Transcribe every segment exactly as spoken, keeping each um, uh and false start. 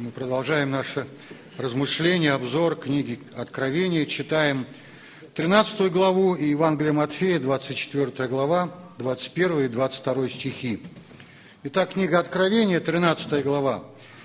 Мы продолжаем наше размышление, обзор книги Откровения. Читаем тринадцатую главу и Евангелие Матфея, двадцать четвёртая глава, двадцать первый и двадцать второй стихи. Итак, книга Откровения, тринадцатая глава.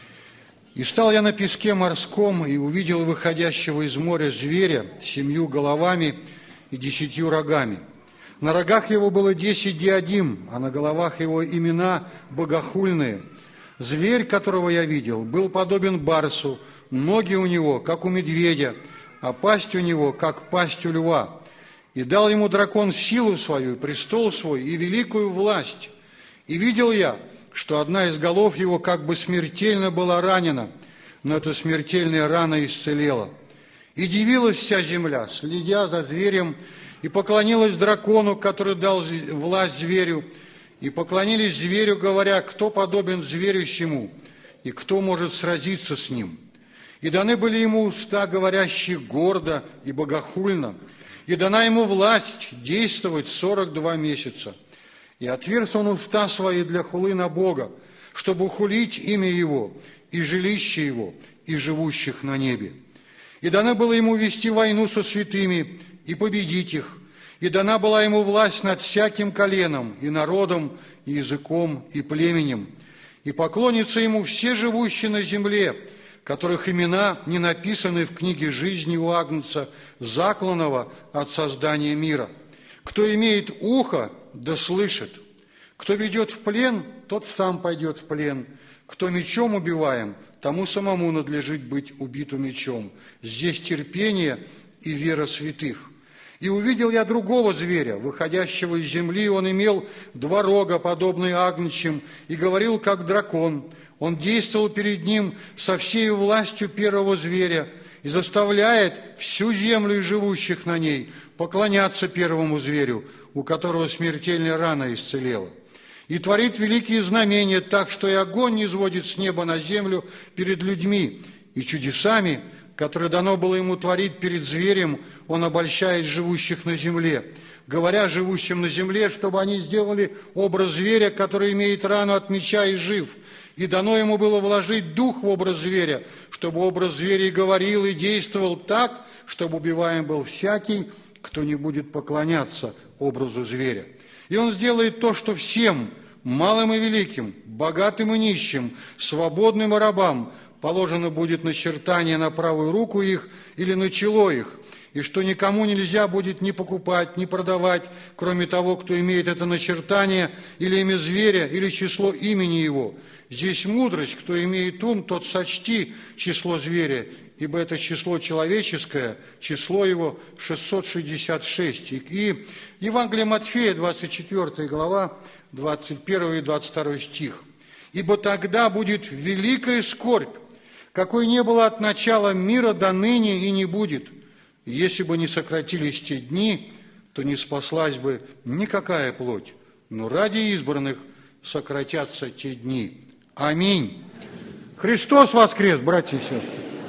«И стал я на песке морском, и увидел выходящего из моря зверя с семью головами и десятью рогами. На рогах его было десять диадим, а на головах его имена богохульные. Зверь, которого я видел, был подобен барсу, ноги у него, как у медведя, а пасть у него, как пасть у льва. И дал ему дракон силу свою, престол свой и великую власть. И видел я, что одна из голов его как бы смертельно была ранена, но эта смертельная рана исцелела. И дивилась вся земля, следя за зверем, и поклонилась дракону, который дал власть зверю, и поклонились зверю, говоря, кто подобен зверю сему, и кто может сразиться с ним. И даны были ему уста, говорящие гордо и богохульно, и дана ему власть действовать сорок два месяца. И отверз он уста свои для хулы на Бога, чтобы ухулить имя его, и жилище его, и живущих на небе. И дано было ему вести войну со святыми, и победить их. И дана была ему власть над всяким коленом, и народом, и языком, и племенем. И поклонятся ему все живущие на земле, которых имена не написаны в книге жизни у Агнца, закланного от создания мира. Кто имеет ухо, да слышит. Кто ведет в плен, тот сам пойдет в плен. Кто мечом убиваем, тому самому надлежит быть убиту мечом. Здесь терпение и вера святых. И увидел я другого зверя, выходящего из земли. Он имел два рога, подобные агнчим, и говорил, как дракон. Он действовал перед ним со всей властью первого зверя и заставляет всю землю и живущих на ней поклоняться первому зверю, у которого смертельная рана исцелела. И творит великие знамения так, что и огонь не сводит с неба на землю перед людьми, и чудесами, которые дано было ему творить перед зверем, он обольщает живущих на земле, говоря живущим на земле, чтобы они сделали образ зверя, который имеет рану от меча и жив. И дано ему было вложить дух в образ зверя, чтобы образ зверя и говорил, и действовал так, чтобы убиваем был всякий, кто не будет поклоняться образу зверя. И он сделает то, что всем, малым и великим, богатым и нищим, свободным и рабам, положено будет начертание на правую руку их или на чело их, и что никому нельзя будет ни покупать, ни продавать, кроме того, кто имеет это начертание, или имя зверя, или число имени его. Здесь мудрость, кто имеет ум, тот сочти число зверя, ибо это число человеческое, число его шестьсот шестьдесят шесть. И Евангелие Матфея, двадцать четвёртая глава, двадцать первый и двадцать второй стих. «Ибо тогда будет великая скорбь, какой не было от начала мира до ныне и не будет. Если бы не сократились те дни, то не спаслась бы никакая плоть, но ради избранных сократятся те дни». Аминь. Христос воскрес, братья и сестры.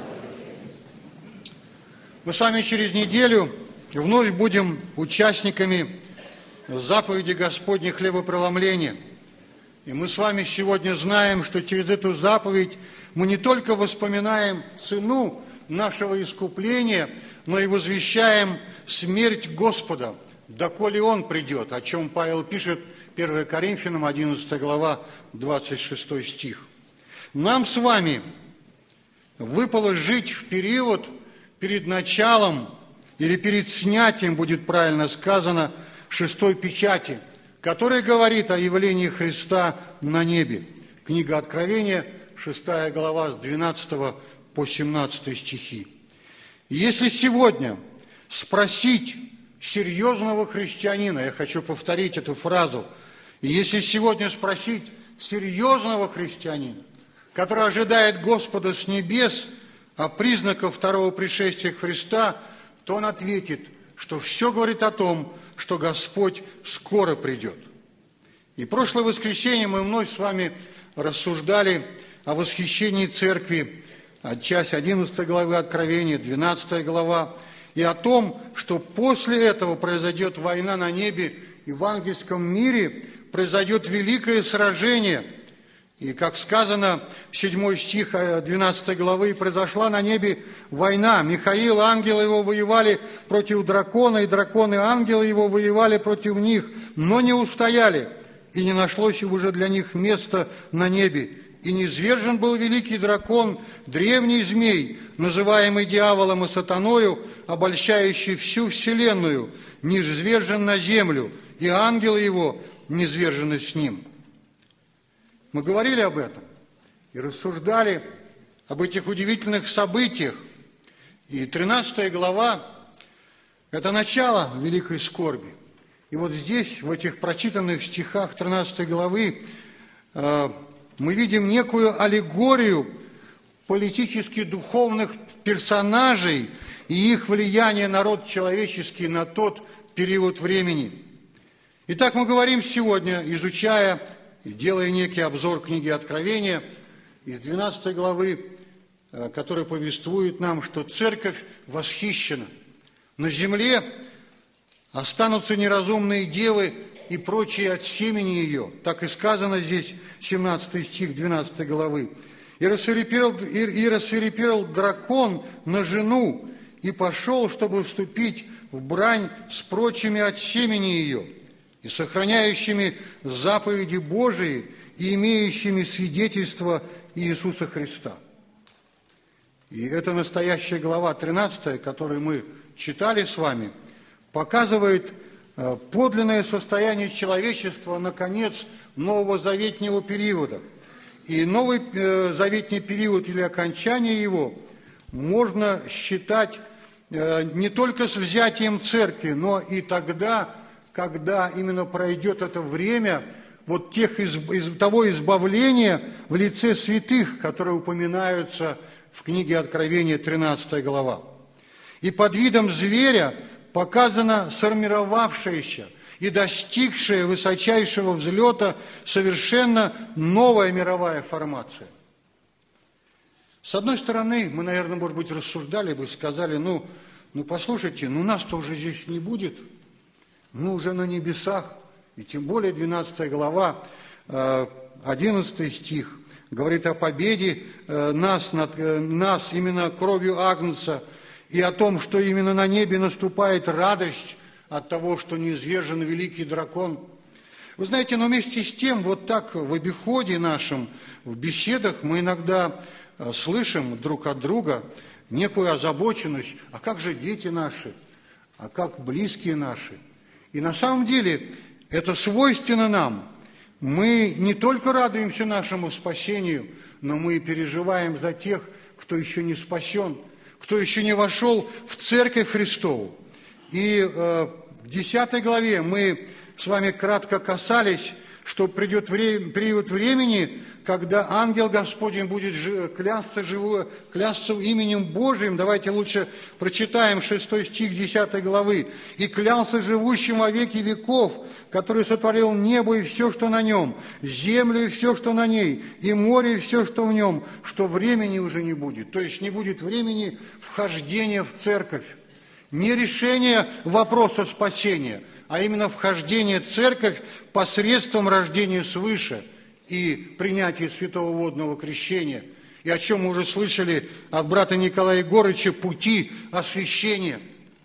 Мы с вами через неделю вновь будем участниками заповеди Господней хлебопреломления. И мы с вами сегодня знаем, что через эту заповедь мы не только вспоминаем цену нашего искупления, но и возвещаем смерть Господа, доколе Он придет, о чем Павел пишет, первое Коринфянам, одиннадцатая глава, двадцать шестой стих. Нам с вами выпало жить в период перед началом, или перед снятием, будет правильно сказано, шестой печати, которая говорит о явлении Христа на небе. Книга Откровения, шестая глава, с двенадцатого по семнадцатый стихи. Если сегодня спросить серьезного христианина, я хочу повторить эту фразу, если сегодня спросить серьезного христианина, который ожидает Господа с небес, о признаках второго пришествия Христа, то он ответит, что все говорит о том, что Господь скоро придет. И прошлое воскресенье мы вновь с вами рассуждали о восхищении церкви, часть одиннадцатой главы Откровения, двенадцатая глава, и о том, что после этого произойдет война на небе и в ангельском мире произойдет великое сражение, И, как сказано, седьмой стих двенадцатой главы, «Произошла на небе война. Михаил, ангелы его, воевали против дракона, и драконы, ангелы его, воевали против них, но не устояли, и не нашлось уже для них места на небе. И низвержен был великий дракон, древний змей, называемый дьяволом и сатаною, обольщающий всю вселенную, низвержен на землю, и ангелы его низвержены с ним». Мы говорили об этом и рассуждали об этих удивительных событиях. И тринадцатая глава – это начало великой скорби. И вот здесь, в этих прочитанных стихах тринадцатой главы, мы видим некую аллегорию политически духовных персонажей и их влияние на род человеческий на тот период времени. Итак, мы говорим сегодня, изучая и делая некий обзор книги Откровения из двенадцатой главы, который повествует нам, что церковь восхищена. На земле останутся неразумные девы и прочие от семени ее. Так и сказано здесь, семнадцатый стих двенадцатой главы. «И рассвирепел, и, и рассвирепел дракон на жену, и пошел, чтобы вступить в брань с прочими от семени ее, и сохраняющими заповеди Божии, и имеющими свидетельство Иисуса Христа». И это настоящая глава тринадцатая, которую мы читали с вами, показывает подлинное состояние человечества на конец нового заветнего периода. И новый заветный период или окончание его можно считать не только с взятием церкви, но и тогда, когда именно пройдет это время вот тех из, из, того избавления в лице святых, которые упоминаются в книге Откровения, тринадцатая глава. И под видом зверя показана сформировавшаяся и достигшая высочайшего взлета совершенно новая мировая формация. С одной стороны, мы, наверное, может быть, рассуждали бы, сказали, ну, ну послушайте, ну нас-то уже здесь не будет, мы уже на небесах, и тем более двенадцатая глава, одиннадцатый стих, говорит о победе нас, над, нас именно кровью Агнца, и о том, что именно на небе наступает радость от того, что низвержен великий дракон. Вы знаете, но вместе с тем, вот так в обиходе нашем, в беседах мы иногда слышим друг от друга некую озабоченность, а как же дети наши, а как близкие наши. И на самом деле это свойственно нам. Мы не только радуемся нашему спасению, но мы и переживаем за тех, кто еще не спасен, кто еще не вошел в Церковь Христову. И э, в десятой главе мы с вами кратко касались, что придет время, период времени, когда ангел Господень будет клясться, живу, клясться именем Божиим. Давайте лучше прочитаем шестой стих десятой главы. «И клялся живущим во веки веков, который сотворил небо и все, что на нем, землю и все, что на ней, и море и все, что в нем, что времени уже не будет». То есть не будет времени вхождения в церковь. Не решение вопроса спасения, а именно вхождение в церковь посредством рождения свыше и принятия святого водного крещения. И о чем мы уже слышали от брата Николая Егорыча, пути освящения.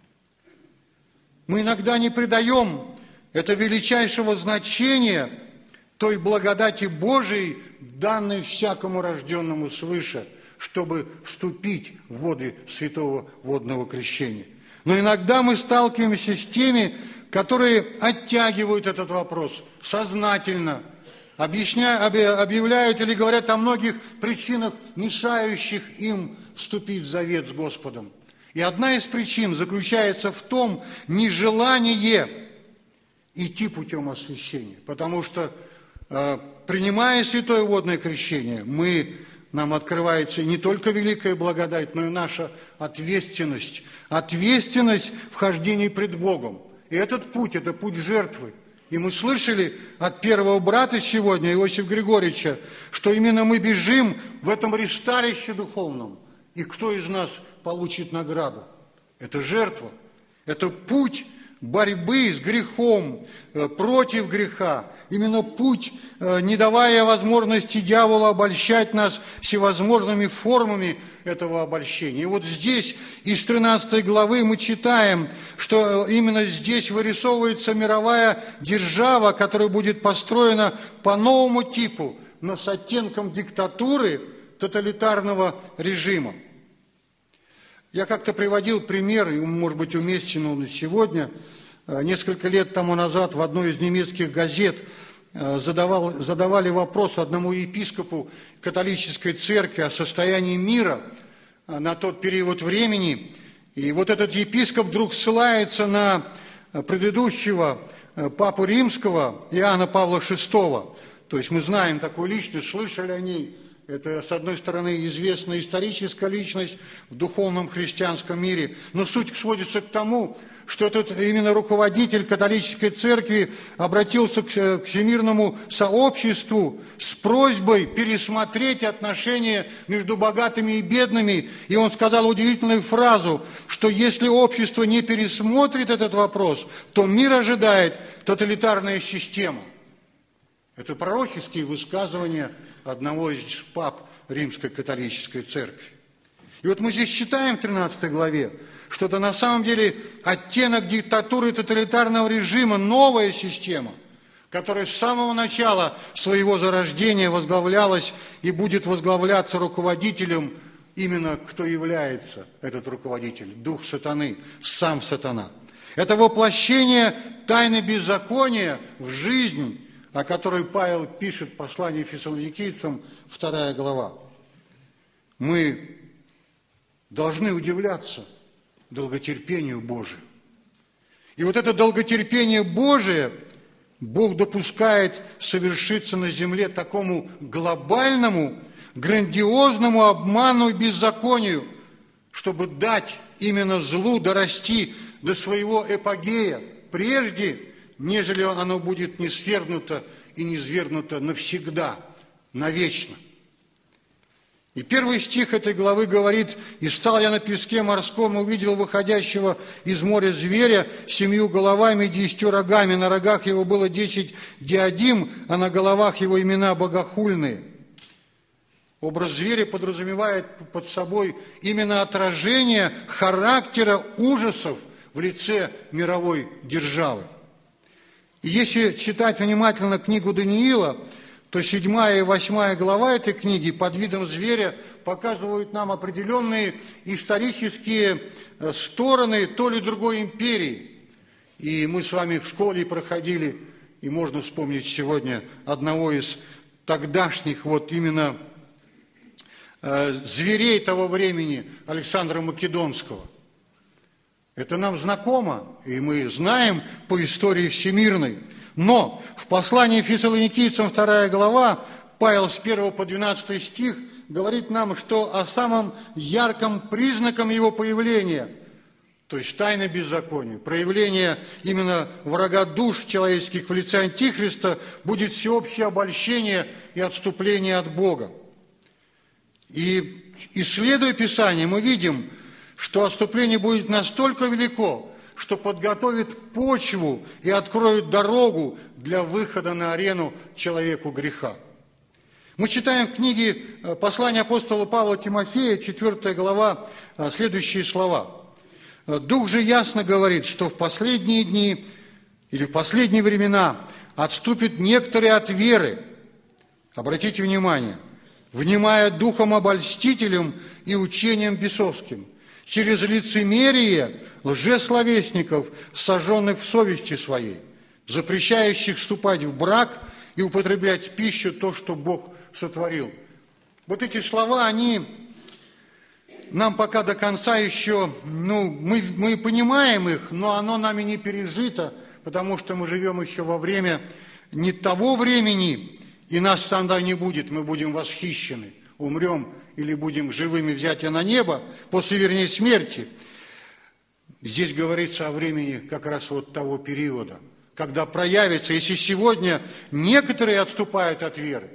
Мы иногда не придаем это величайшего значения той благодати Божией, данной всякому рожденному свыше, чтобы вступить в воды святого водного крещения. Но иногда мы сталкиваемся с теми, которые оттягивают этот вопрос сознательно, объясняют, объявляют или говорят о многих причинах, мешающих им вступить в завет с Господом. И одна из причин заключается в том нежелание идти путем освящения, потому что, принимая святое водное крещение, мы, нам открывается не только великая благодать, но и наша ответственность, ответственность вхождения пред Богом. И этот путь – это путь жертвы. И мы слышали от первого брата сегодня, Иосифа Григорьевича, что именно мы бежим в этом ресталище духовном. И кто из нас получит награду? Это жертва. Это путь борьбы с грехом, против греха, именно путь, не давая возможности дьяволу обольщать нас всевозможными формами этого обольщения. И вот здесь из тринадцатой главы мы читаем, что именно здесь вырисовывается мировая держава, которая будет построена по новому типу, но с оттенком диктатуры тоталитарного режима. Я как-то приводил пример, и, может быть, уместен он и сегодня. Несколько лет тому назад в одной из немецких газет задавал, задавали вопрос одному епископу католической церкви о состоянии мира на тот период времени. И вот этот епископ вдруг ссылается на предыдущего папу римского Иоанна Павла шестого. То есть мы знаем такую личность, слышали о ней. Это, с одной стороны, известная историческая личность в духовном христианском мире, но суть сводится к тому, что этот именно руководитель католической церкви обратился к всемирному сообществу с просьбой пересмотреть отношения между богатыми и бедными. И он сказал удивительную фразу, что если общество не пересмотрит этот вопрос, то мир ожидает тоталитарная система. Это пророческие высказывания одного из пап Римской католической церкви. И вот мы здесь читаем в тринадцатой главе, что это на самом деле оттенок диктатуры тоталитарного режима, новая система, которая с самого начала своего зарождения возглавлялась и будет возглавляться руководителем, именно кто является этот руководитель, дух сатаны, сам сатана. Это воплощение тайны беззакония в жизнь, о которой Павел пишет в послании Фессалоникийцам, вторая глава. Мы должны удивляться долготерпению Божию. И вот это долготерпение Божие Бог допускает совершиться на земле такому глобальному, грандиозному обману и беззаконию, чтобы дать именно злу дорасти до своего эпогея, прежде нежели оно будет не свергнуто и не свергнуто навсегда, навечно. И первый стих этой главы говорит: «И стал я на песке морском, увидел выходящего из моря зверя с семью головами и десятью рогами. На рогах его было десять диадим, а на головах его имена богохульные». Образ зверя подразумевает под собой именно отражение характера ужасов в лице мировой державы. И если читать внимательно книгу Даниила, то седьмая и восьмая глава этой книги под видом зверя показывают нам определенные исторические стороны той или другой империи. И мы с вами в школе проходили, и можно вспомнить сегодня одного из тогдашних вот именно зверей того времени, Александра Македонского. Это нам знакомо, и мы знаем по истории всемирной. Но в послании Фессалоникийцам, вторая глава, Павел с первого по двенадцатый стих говорит нам, что о самом ярком признаком его появления, то есть тайны беззакония, проявление именно врага душ человеческих в лице Антихриста, будет всеобщее обольщение и отступление от Бога. И исследуя Писание, мы видим, что отступление будет настолько велико, что подготовит почву и откроет дорогу для выхода на арену человеку греха. Мы читаем в книге послания апостола Павла Тимофея, четвёртая глава, следующие слова. «Дух же ясно говорит, что в последние дни или в последние времена отступят некоторые от веры». Обратите внимание, внимая духом обольстителем и учением бесовским, через лицемерие лжесловесников, сожженных в совести своей, запрещающих вступать в брак и употреблять в пищу то, что Бог сотворил. Вот эти слова, они нам пока до конца еще, ну, мы, мы понимаем их, но оно нами не пережито, потому что мы живем еще во время не того времени, и нас тогда не будет, мы будем восхищены, умрем или будем живыми взятия на небо после, вернее, смерти. Здесь говорится о времени как раз вот того периода, когда проявится, если сегодня некоторые отступают от веры,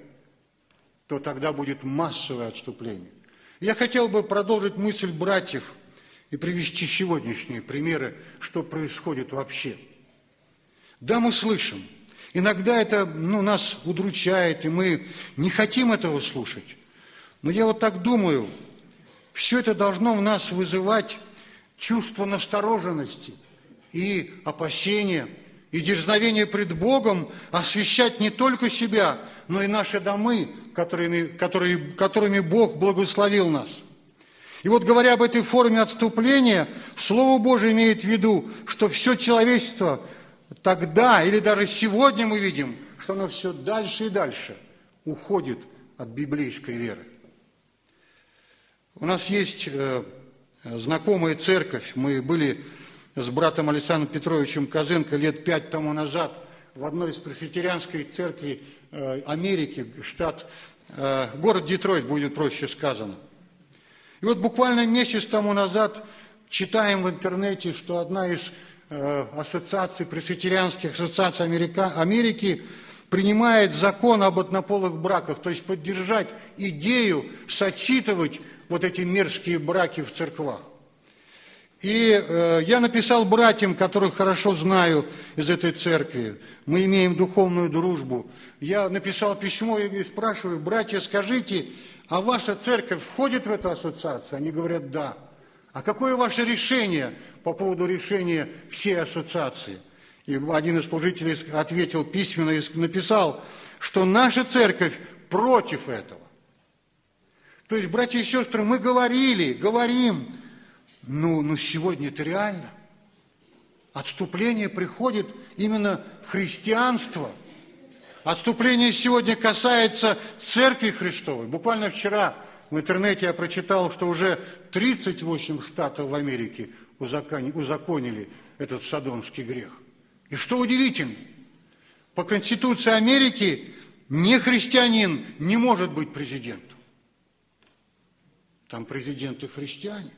то тогда будет массовое отступление. Я хотел бы продолжить мысль братьев и привести сегодняшние примеры, что происходит вообще. Да, мы слышим. Иногда это ну, нас удручает, и мы не хотим этого слушать. Но я вот так думаю, все это должно в нас вызывать чувство настороженности и опасения, и дерзновение пред Богом освящать не только себя, но и наши домы, которыми, которые, которыми Бог благословил нас. И вот говоря об этой форме отступления, Слово Божие имеет в виду, что все человечество тогда или даже сегодня мы видим, что оно все дальше и дальше уходит от библейской веры. У нас есть э, знакомая церковь, мы были с братом Александром Петровичем Козенко лет пять тому назад в одной из пресвитерианской церкви э, Америки, штат, э, город Детройт, будет проще сказано. И вот буквально месяц тому назад читаем в интернете, что одна из э, ассоциаций, пресвитерианских ассоциаций Америка, Америки принимает закон об однополых браках, то есть поддержать идею сочетывать вот эти мерзкие браки в церквах. И э, я написал братьям, которых хорошо знаю из этой церкви, мы имеем духовную дружбу, я написал письмо и спрашиваю: братья, скажите, а ваша церковь входит в эту ассоциацию? Они говорят: да. А какое ваше решение по поводу решения всей ассоциации? И один из служителей ответил письменно и написал, что наша церковь против этого. То есть, братья и сестры, мы говорили, говорим, ну, ну сегодня это реально. Отступление приходит именно в христианство. Отступление сегодня касается Церкви Христовой. Буквально вчера в интернете я прочитал, что уже тридцать восемь штатов в Америке узаконили этот содомский грех. И что удивительно, по Конституции Америки не христианин не может быть президентом. Там президенты христиане.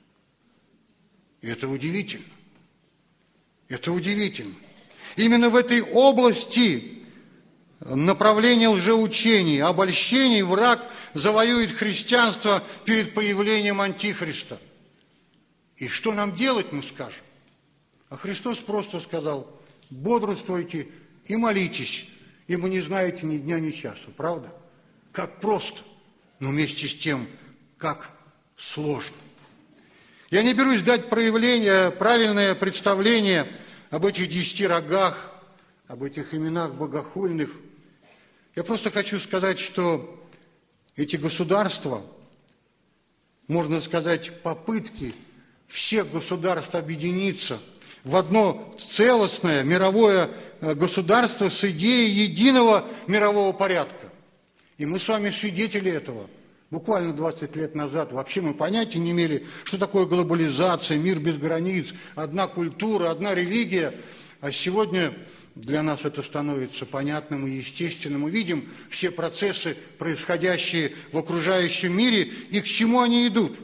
И это удивительно. Это удивительно. Именно в этой области направления лжеучений, обольщений враг завоюет христианство перед появлением Антихриста. И что нам делать, мы скажем? А Христос просто сказал: бодрствуйте и молитесь, ибо не знаете ни дня, ни часа. Правда? Как просто, но вместе с тем, как сложно. Я не берусь дать проявление, правильное представление об этих десяти рогах, об этих именах богохульных. Я просто хочу сказать, что эти государства, можно сказать, попытки всех государств объединиться в одно целостное мировое государство с идеей единого мирового порядка. И мы с вами свидетели этого. Буквально двадцать лет назад вообще мы понятия не имели, что такое глобализация, мир без границ, одна культура, одна религия. А сегодня для нас это становится понятным и естественным. Мы видим все процессы, происходящие в окружающем мире, и к чему они идут.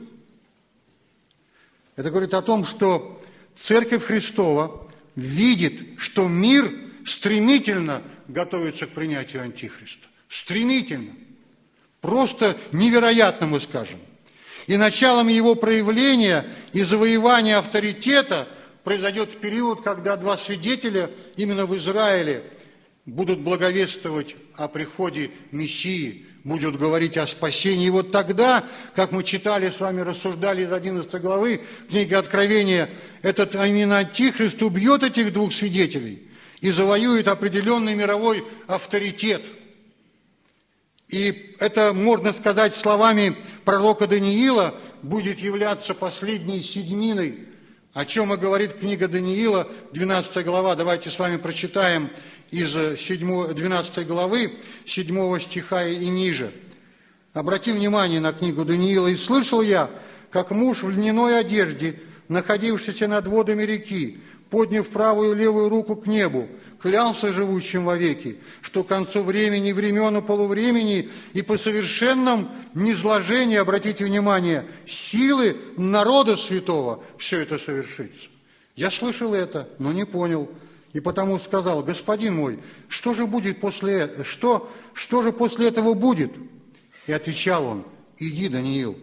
Это говорит о том, что Церковь Христова видит, что мир стремительно готовится к принятию Антихриста. Стремительно. Просто невероятно, мы скажем. И началом его проявления и завоевания авторитета произойдет период, когда два свидетеля именно в Израиле будут благовествовать о приходе Мессии, будут говорить о спасении. И вот тогда, как мы читали с вами, рассуждали из одиннадцатой главы книги Откровения, этот именно Антихрист убьет этих двух свидетелей и завоюет определенный мировой авторитет. И это, можно сказать, словами пророка Даниила, будет являться последней седьминой, о чем и говорит книга Даниила, двенадцатая глава. Давайте с вами прочитаем из двенадцатой главы, седьмого стиха и ниже. Обратим внимание на книгу Даниила. «И слышал я, как муж в льняной одежде, находившийся над водами реки, подняв правую и левую руку к небу, клялся живущим вовеки, что к концу времени, времен и полувремени и по совершенном низложении, обратите внимание, силы народа святого все это совершится». Я слышал это, но не понял, и потому сказал: «Господин мой, что же будет после, что, что же после этого будет?» И отвечал он: «Иди, Даниил,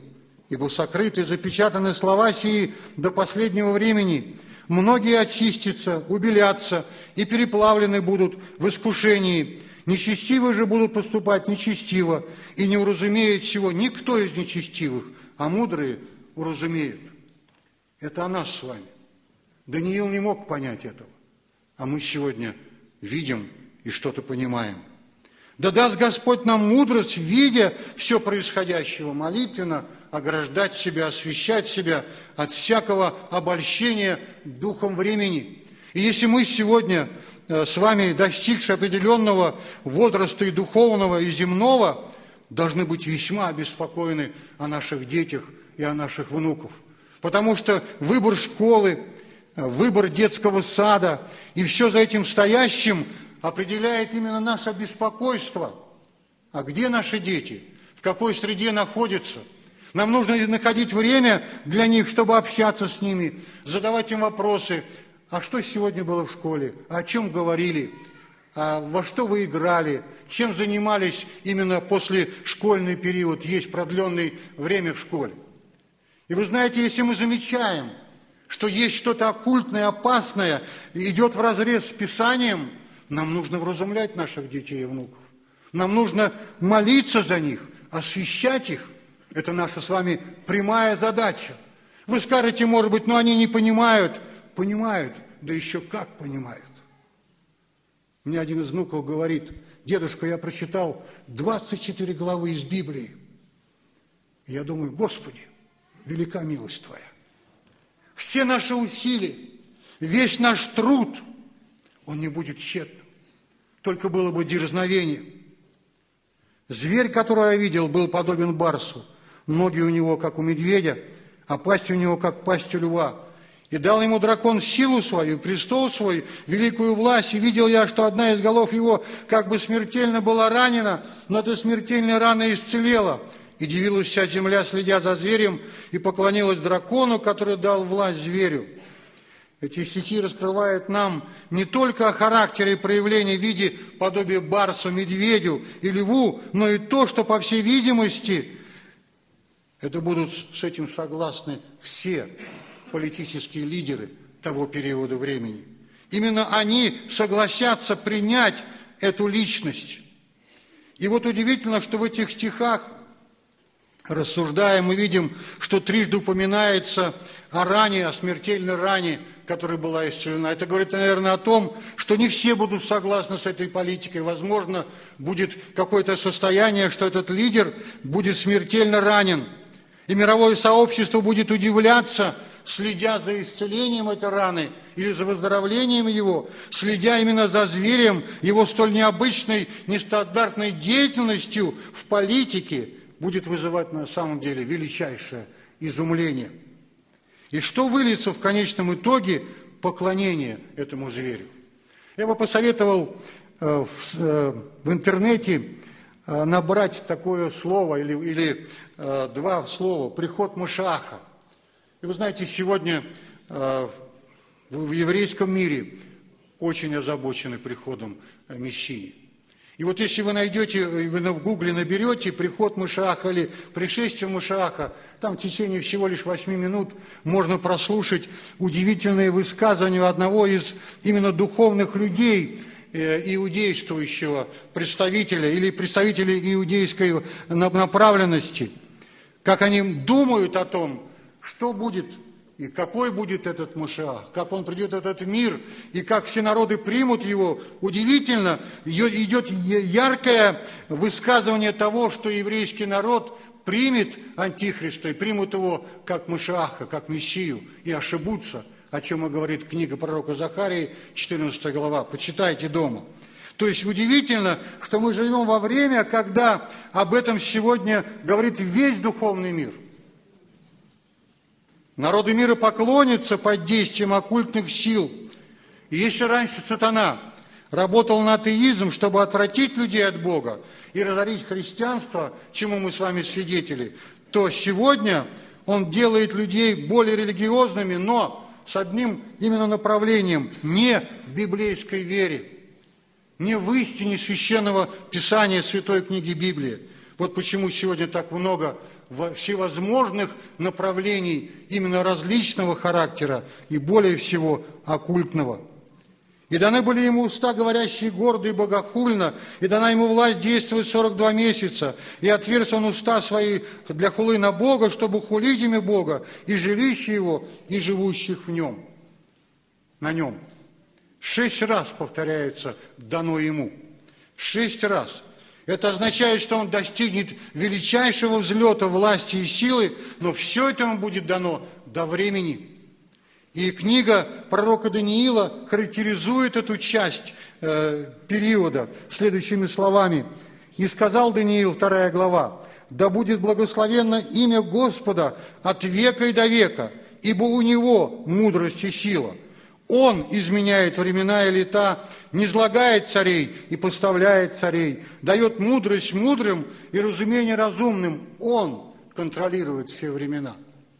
ибо сокрыты, запечатаны слова сии до последнего времени. Многие очистятся, убелятся и переплавлены будут в искушении. Нечестивые же будут поступать нечестиво, и не уразумеет всего никто из нечестивых, а мудрые уразумеют». Это о нас с вами. Даниил не мог понять этого, а мы сегодня видим и что-то понимаем. Да даст Господь нам мудрость, видя все происходящего, молитвенно ограждать себя, освящать себя от всякого обольщения духом времени. И если мы сегодня с вами, достигшие определенного возраста и духовного, и земного, должны быть весьма обеспокоены о наших детях и о наших внуках. Потому что выбор школы, выбор детского сада и все за этим стоящим определяет именно наше беспокойство. А где наши дети? В какой среде находятся? Нам нужно находить время для них, чтобы общаться с ними, задавать им вопросы. А что сегодня было в школе? О чем говорили? А во что вы играли? Чем занимались именно после школьный период? Есть продленное время в школе. И вы знаете, если мы замечаем, что есть что-то оккультное, опасное, идет вразрез с Писанием, нам нужно вразумлять наших детей и внуков. Нам нужно молиться за них, освящать их. Это наша с вами прямая задача. Вы скажете, может быть, но они не понимают. Понимают, да еще как понимают. Мне один из внуков говорит: дедушка, я прочитал двадцать четыре главы из Библии. Я думаю, Господи, велика милость Твоя. Все наши усилия, весь наш труд, он не будет тщетным. Только было бы дерзновение. Зверь, которого я видел, был подобен барсу. Ноги у него, как у медведя, а пасть у него, как пасть у льва. И дал ему дракон силу свою, престол свой, великую власть. И видел я, что одна из голов его как бы смертельно была ранена, но эта смертельная рана исцелела. И дивилась вся земля, следя за зверем, и поклонилась дракону, который дал власть зверю. Эти стихи раскрывают нам не только о характере и проявлении в виде подобия барсу, медведю и льву, но и то, что, по всей видимости, это будут с этим согласны все политические лидеры того периода времени. Именно они согласятся принять эту личность. И вот удивительно, что в этих стихах, рассуждая, мы видим, что трижды упоминается о ране, о смертельной ране, которая была исцелена. Это говорит, наверное, о том, что не все будут согласны с этой политикой. Возможно, будет какое-то состояние, что этот лидер будет смертельно ранен. И мировое сообщество будет удивляться, следя за исцелением этой раны или за выздоровлением его, следя именно за зверем, его столь необычной, нестандартной деятельностью в политике, будет вызывать на самом деле величайшее изумление. И что выльется в конечном итоге? Поклонение этому зверю. Я бы посоветовал э, в, э, в интернете э, набрать такое слово или, или э, два слова «приход Машиаха». И вы знаете, сегодня э, в еврейском мире очень озабочены приходом Мессии. И вот если вы найдете, вы в гугле наберете «приход Машиаха» или «пришествие Машиаха», там в течение всего лишь восьми минут можно прослушать удивительные высказывания одного из именно духовных людей, иудействующего представителя или представителя иудейской направленности, как они думают о том, что будет и какой будет этот Машиах, как он придет в этот мир, и как все народы примут его. Удивительно, идет яркое высказывание того, что еврейский народ примет Антихриста и примут его как Машиаха, как Мессию, и ошибутся, о чем и говорит книга пророка Захарии, четырнадцатая глава. Почитайте дома. То есть удивительно, что мы живем во время, когда об этом сегодня говорит весь духовный мир. Народы мира поклонятся под действием оккультных сил. И если раньше сатана работал на атеизм, чтобы отвратить людей от Бога и разорить христианство, чему мы с вами свидетели, то сегодня он делает людей более религиозными, но с одним именно направлением – не в библейской вере, не в истине священного писания Святой книги Библии. Вот почему сегодня так много всевозможных направлений, именно различного характера и более всего оккультного. И даны были ему уста, говорящие гордо и богохульно, и дана ему власть действовать сорок два месяца, и отверз он уста свои для хулы на Бога, чтобы хулить имя Бога, и жилище его, и живущих в нем, на нем. Шесть раз повторяется «дано ему». Шесть раз. Это означает, что он достигнет величайшего взлета власти и силы, но все это ему будет дано до времени. И книга пророка Даниила характеризует эту часть э, периода следующими словами. «И сказал Даниил, вторая глава, да будет благословенно имя Господа от века и до века, ибо у Него мудрость и сила. Он изменяет времена и лета, низлагает царей и поставляет царей, дает мудрость мудрым и разумение разумным. Он контролирует все времена.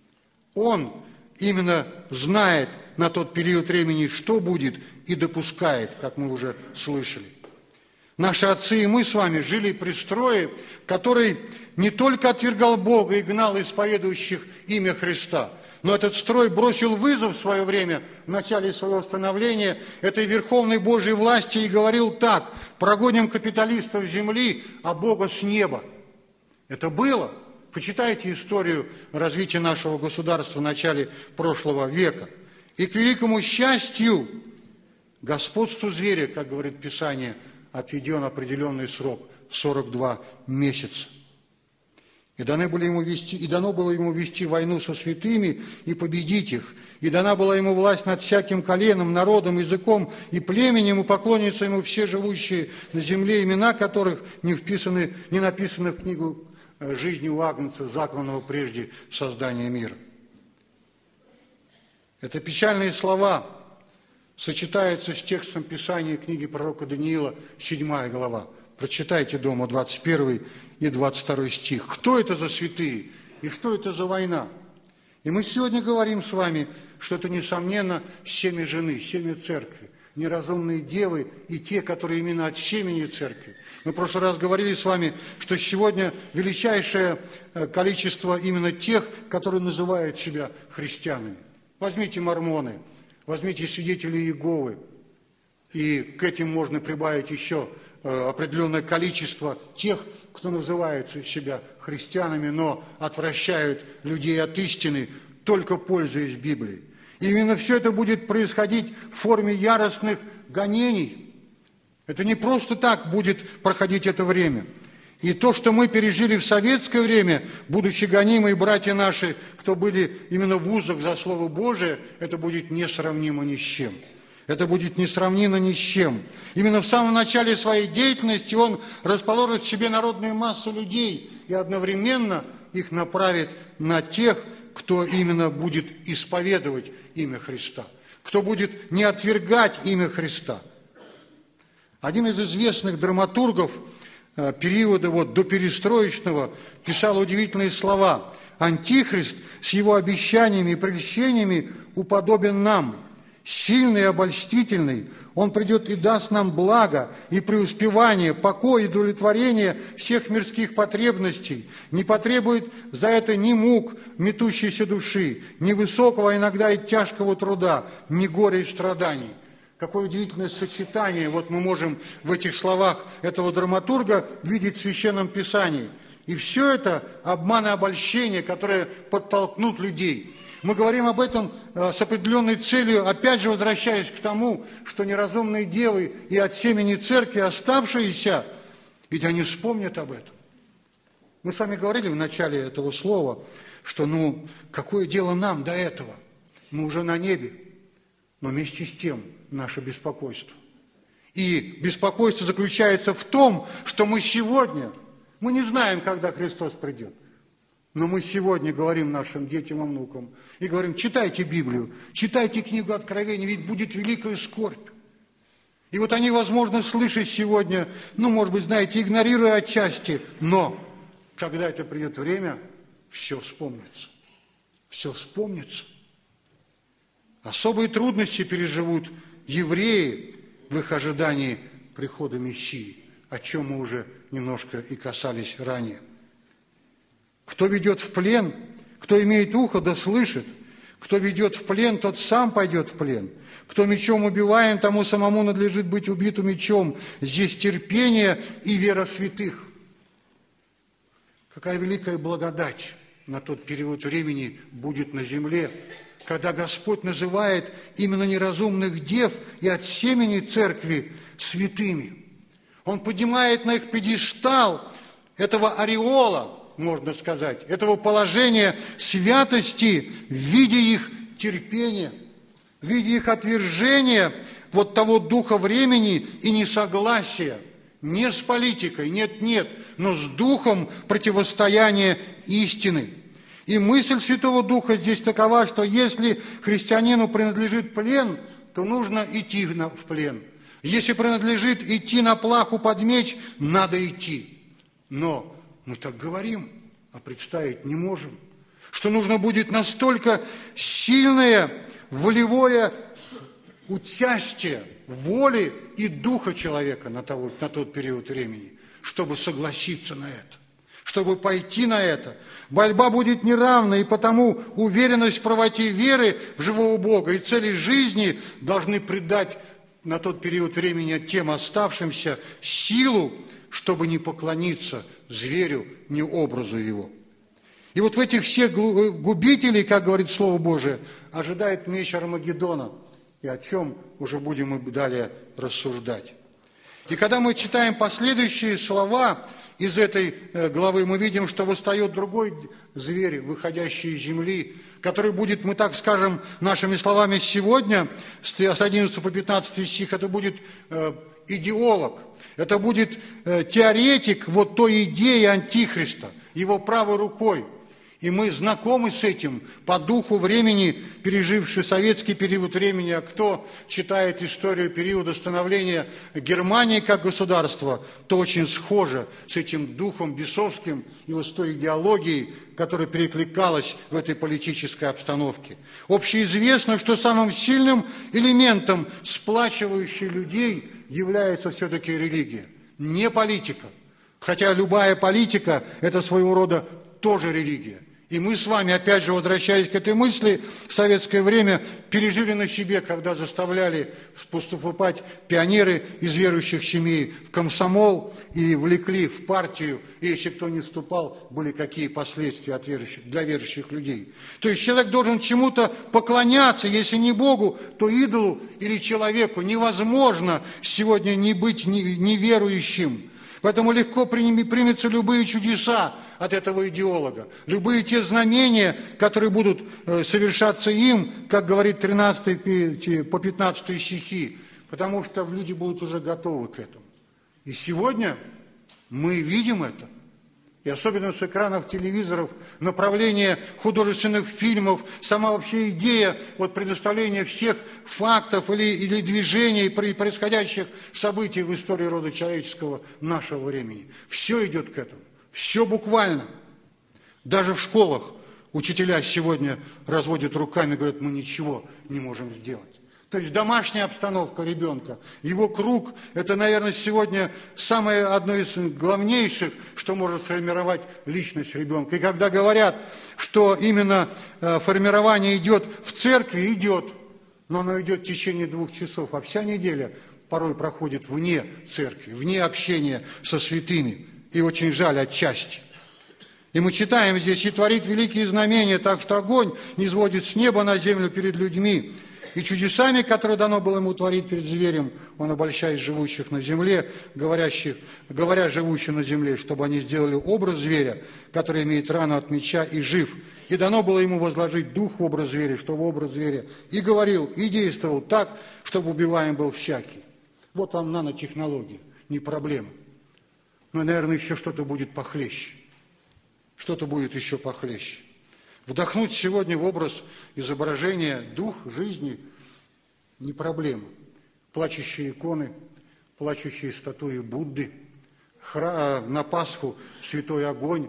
Он именно знает на тот период времени, что будет, и допускает, как мы уже слышали. Наши отцы и мы с вами жили при строе, который не только отвергал Бога и гнал исповедующих имя Христа, но этот строй бросил вызов в свое время, в начале своего становления, этой верховной Божьей власти и говорил так: прогоним капиталистов с земли, а Бога с неба. Это было. Почитайте историю развития нашего государства в начале прошлого века. И к великому счастью, господству зверя, как говорит Писание, отведен определенный срок – сорок два месяца. И, даны были ему вести, и дано было ему вести войну со святыми и победить их. И дана была ему власть над всяким коленом, народом, языком и племенем, и поклонятся ему все живущие на земле, имена которых не вписаны, не написаны в книгу жизни у Агнца, закланного прежде создания мира. Это печальные слова сочетаются с текстом Писания книги пророка Даниила, седьмая глава. Прочитайте дома двадцать первый и двадцать второй стих. Кто это за святые и что это за война? И мы сегодня говорим с вами, что это, несомненно, семя жены, семя церкви, неразумные девы и те, которые именно от семени церкви. Мы в прошлый раз говорили с вами, что сегодня величайшее количество именно тех, которые называют себя христианами. Возьмите мормоны, возьмите свидетелей Иеговы, и к этим можно прибавить еще определенное количество тех, кто называет себя христианами, но отвращают людей от истины, только пользуясь Библией. И именно все это будет происходить в форме яростных гонений. Это не просто так будет проходить это время. И то, что мы пережили в советское время, будучи гонимые братья наши, кто были именно в вузах за Слово Божие, это будет несравнимо ни с чем. Это будет несравнимо ни с чем. Именно в самом начале своей деятельности он расположит в себе народную массу людей и одновременно их направит на тех, кто именно будет исповедовать имя Христа, кто будет не отвергать имя Христа. Один из известных драматургов периода вот, доперестроечного писал удивительные слова: «Антихрист с его обещаниями и прельщениями уподобен нам, сильный и обольстительный, он придет и даст нам благо и преуспевание, покой и удовлетворение всех мирских потребностей, не потребует за это ни мук метущейся души, ни высокого, а иногда и тяжкого труда, ни горя и страданий». Какое удивительное сочетание вот мы можем в этих словах этого драматурга видеть в Священном Писании. И все это обман и обольщение, которые подтолкнут людей. Мы говорим об этом с определенной целью, опять же возвращаясь к тому, что неразумные девы и от семени церкви оставшиеся, ведь они вспомнят об этом. Мы с вами говорили в начале этого слова, что ну какое дело нам до этого? Мы уже на небе, но вместе с тем наше беспокойство. И беспокойство заключается в том, что мы сегодня, мы не знаем, когда Христос придет, но мы сегодня говорим нашим детям и внукам, и говорим: читайте Библию, читайте книгу Откровения, ведь будет великая скорбь. И вот они, возможно, слышат сегодня, ну, может быть, знаете, игнорируя отчасти, но когда это придет время, все вспомнится. Все вспомнится. Особые трудности переживут евреи в их ожидании прихода Мессии, о чем мы уже немножко и касались ранее. Кто ведет в плен, кто имеет ухо, да слышит. Кто ведет в плен, тот сам пойдет в плен. Кто мечом убиваем, тому самому надлежит быть убиту мечом. Здесь терпение и вера святых. Какая великая благодать на тот период времени будет на земле, когда Господь называет именно неразумных дев и от семени церкви святыми. Он поднимает на их пьедестал этого ореола, можно сказать, этого положения святости в виде их терпения, в виде их отвержения вот того духа времени и несогласия, не с политикой, нет-нет, но с духом противостояния истины. И мысль Святого Духа здесь такова, что если христианину принадлежит плен, то нужно идти в плен. Если принадлежит идти на плаху под меч, надо идти. Но мы так говорим, а представить не можем, что нужно будет настолько сильное волевое участие воли и духа человека на, того, на тот период времени, чтобы согласиться на это, чтобы пойти на это. Борьба будет неравной, и потому уверенность в правоте веры в живого Бога и цели жизни должны придать на тот период времени тем оставшимся силу, чтобы не поклониться зверю, ни образу его. И вот в этих всех губителей, как говорит Слово Божие, ожидает меч Армагеддона, и о чем уже будем мы далее рассуждать. И когда мы читаем последующие слова из этой главы, мы видим, что восстает другой зверь, выходящий из земли, который будет, мы так скажем, нашими словами сегодня, с одиннадцатого по пятнадцатый стих, это будет идеолог, это будет теоретик вот той идеи Антихриста, его правой рукой. И мы знакомы с этим по духу времени, переживший советский период времени. А кто читает историю периода становления Германии как государства, то очень схоже с этим духом бесовским и вот с той идеологией, которая перекликалась в этой политической обстановке. Общеизвестно, что самым сильным элементом, сплачивающей людей, является все-таки религия, не политика. Хотя любая политика – это своего рода тоже религия. И мы с вами, опять же, возвращаясь к этой мысли, в советское время пережили на себе, когда заставляли поступать пионеры из верующих семей в комсомол и влекли в партию, и если кто не вступал, были какие последствия от верующих, для верующих людей. То есть человек должен чему-то поклоняться, если не Богу, то идолу или человеку. Невозможно сегодня не быть неверующим. Поэтому легко примутся любые чудеса от этого идеолога. Любые те знамения, которые будут совершаться им, как говорит тринадцатый по пятнадцатый стихи, потому что люди будут уже готовы к этому. И сегодня мы видим это. И особенно с экранов телевизоров, направление художественных фильмов, сама вообще идея вот, предоставления всех фактов или, или движений, происходящих событий в истории рода человеческого нашего времени. Все идет к этому. Все буквально. Даже в школах учителя сегодня разводят руками и говорят, мы ничего не можем сделать. То есть домашняя обстановка ребенка, его круг, это, наверное, сегодня самое одно из главнейших, что может сформировать личность ребенка. И когда говорят, что именно формирование идет в церкви, идет, но оно идет в течение двух часов, а вся неделя порой проходит вне церкви, вне общения со святыми. И очень жаль отчасти. И мы читаем здесь, и творит великие знамения, так что огонь низводит с неба на землю перед людьми. И чудесами, которые дано было ему творить перед зверем, он обольщает живущих на земле, говорящих, говоря живущим на земле, чтобы они сделали образ зверя, который имеет рану от меча и жив. И дано было ему возложить дух в образ зверя, чтобы образ зверя и говорил, и действовал так, чтобы убиваем был всякий. Вот вам нанотехнология, не проблема. Но, наверное, еще что-то будет похлеще. Что-то будет еще похлеще. Вдохнуть сегодня в образ изображения дух жизни не проблема. Плачущие иконы, плачущие статуи Будды, хра... на Пасху святой огонь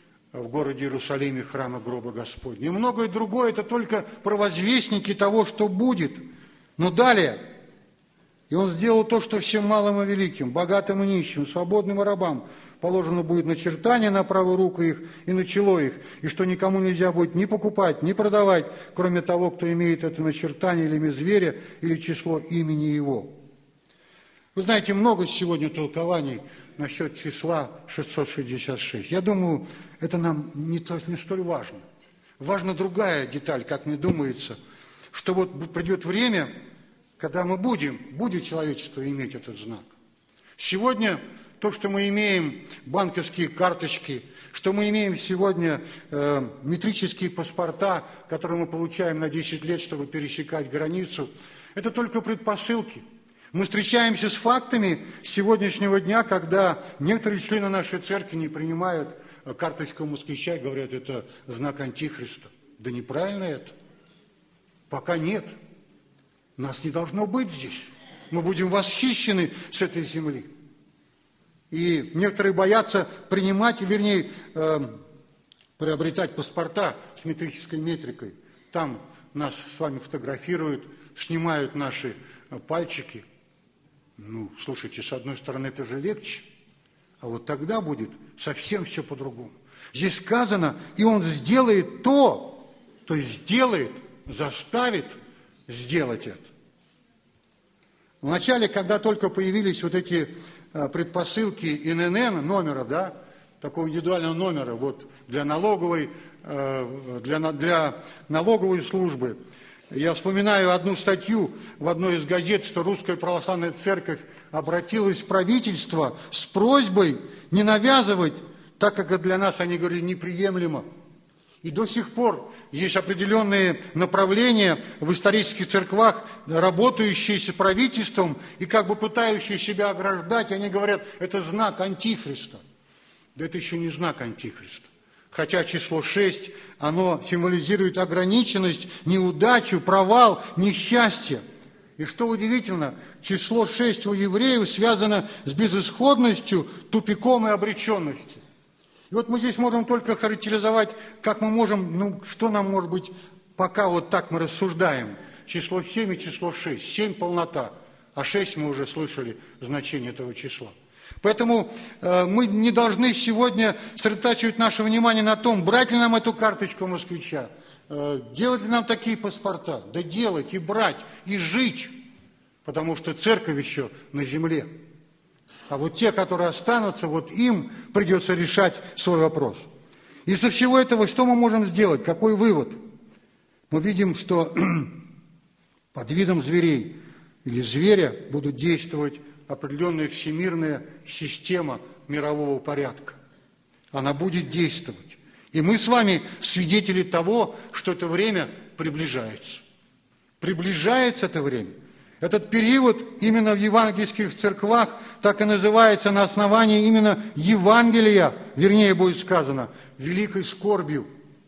в городе Иерусалиме, храма гроба Господня. И многое другое, это только провозвестники того, что будет. Но далее, и он сделал то, что всем малым и великим, богатым и нищим, свободным и рабам, положено будет начертание на правую руку их и на чело их, и что никому нельзя будет ни покупать, ни продавать, кроме того, кто имеет это начертание или имя зверя, или число имени его». Вы знаете, много сегодня толкований насчет числа шестьсот шестьдесят шесть. Я думаю, это нам не, то, не столь важно. Важна другая деталь, как мне думается, что вот придет время, когда мы будем, будет человечество иметь этот знак. Сегодня то, что мы имеем банковские карточки, что мы имеем сегодня э, метрические паспорта, которые мы получаем на десять лет, чтобы пересекать границу, это только предпосылки. Мы встречаемся с фактами сегодняшнего дня, когда некоторые члены нашей церкви не принимают карточку москвича и говорят, это знак Антихриста. Да неправильно это. Пока нет. Нас не должно быть здесь. Мы будем восхищены с этой земли. И некоторые боятся принимать, вернее, э, приобретать паспорта с метрической метрикой. Там нас с вами фотографируют, снимают наши пальчики. Ну, слушайте, с одной стороны, это же легче, а вот тогда будет совсем все по-другому. Здесь сказано, и он сделает то, то есть сделает, заставит сделать это. Вначале, когда только появились вот эти предпосылки эн эн эн, номера, да, такого индивидуального номера, вот для налоговой, для, для налоговой службы, я вспоминаю одну статью в одной из газет, что Русская Православная Церковь обратилась в правительство с просьбой не навязывать, так как для нас, они говорили, неприемлемо. И до сих пор есть определенные направления в исторических церквах, работающие с правительством и как бы пытающие себя ограждать. Они говорят, это знак Антихриста. Да это еще не знак Антихриста. Хотя число шесть, оно символизирует ограниченность, неудачу, провал, несчастье. И что удивительно, число шесть у евреев связано с безысходностью, тупиком и обреченностью. И вот мы здесь можем только характеризовать, как мы можем, ну, что нам может быть, пока вот так мы рассуждаем. Число семь и число шесть. семь – полнота, а шесть мы уже слышали значение этого числа. Поэтому э, мы не должны сегодня сосредотачивать наше внимание на том, брать ли нам эту карточку москвича, э, делать ли нам такие паспорта. Да делать, и брать, и жить, потому что церковь еще на земле. А вот те, которые останутся, вот им придется решать свой вопрос. Из-за всего этого что мы можем сделать? Какой вывод? Мы видим, что под видом зверей или зверя будут действовать определенная всемирная система мирового порядка. Она будет действовать. И мы с вами свидетели того, что это время приближается. Приближается это время. Этот период именно в евангельских церквах так и называется на основании именно Евангелия, вернее будет сказано, великой скорбью.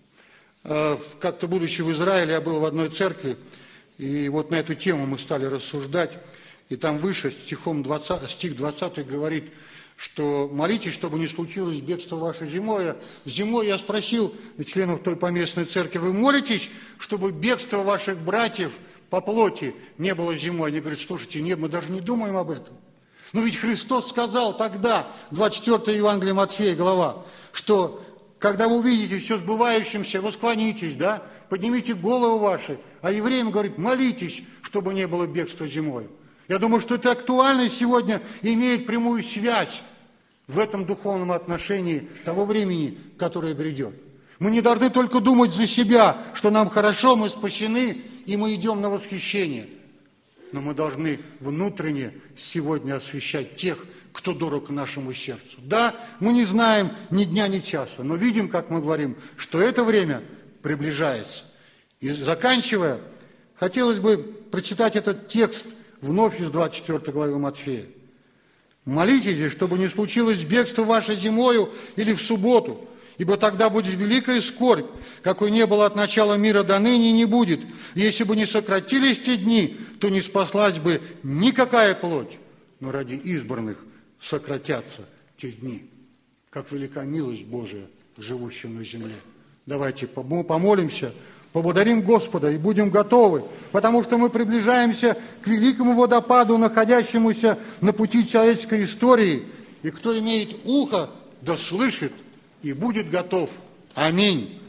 Как-то будучи в Израиле, я был в одной церкви, и вот на эту тему мы стали рассуждать. И там выше стихом двадцатым, стих двадцатый говорит, что молитесь, чтобы не случилось бегство ваше зимой. Зимой я спросил членов той поместной церкви, вы молитесь, чтобы бегство ваших братьев по плоти не было зимой? Они говорят, слушайте, нет, мы даже не думаем об этом. Но ведь Христос сказал тогда, двадцать четвёртое Евангелие Матфея, глава, что когда вы увидите все сбывающимся, восклонитесь, да, поднимите голову ваши. А евреям говорит, молитесь, чтобы не было бегства зимой. Я думаю, что это актуально сегодня и имеет прямую связь в этом духовном отношении того времени, которое грядет. Мы не должны только думать за себя, что нам хорошо, мы спасены, и мы идем на восхищение. Но мы должны внутренне сегодня освящать тех, кто дорог нашему сердцу. Да, мы не знаем ни дня, ни часа, но видим, как мы говорим, что это время приближается. И заканчивая, хотелось бы прочитать этот текст вновь из двадцать четвёртой главы Матфея. «Молитесь, чтобы не случилось бегство ваше зимою или в субботу, ибо тогда будет великая скорбь, какой не было от начала мира до ныне, не будет. Если бы не сократились те дни, то не спаслась бы никакая плоть, но ради избранных сократятся те дни». Как велика милость Божия к живущим на земле. Давайте помолимся, поблагодарим Господа и будем готовы, потому что мы приближаемся к великому водопаду, находящемуся на пути человеческой истории. И кто имеет ухо да слышит и будет готов. Аминь.